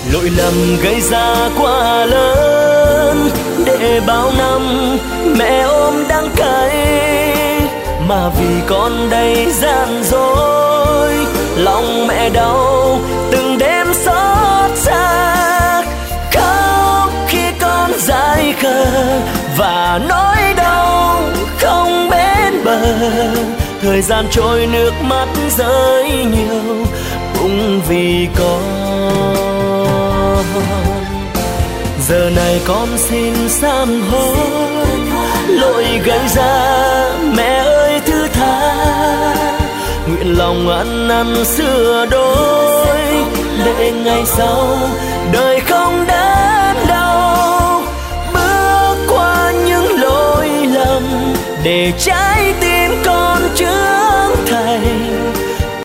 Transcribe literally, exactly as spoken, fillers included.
lỗi lầm gây ra quá lớn để bao năm mẹ ôm đắng cay, mà vì con đây gian dối lòng mẹ đau từng đêm xót xa, khóc khi con dại khờ và nỗi đau không bến bờ. Thời gian trôi nước mắt rơi nhiều cũng vì con. Giờ này con xin sám hối lỗi gây ra, mẹ ơi thứ tha, nguyện lòng ăn năn sửa đổi để ngày sau đời không đớn đau, bước qua những lỗi lầm để trái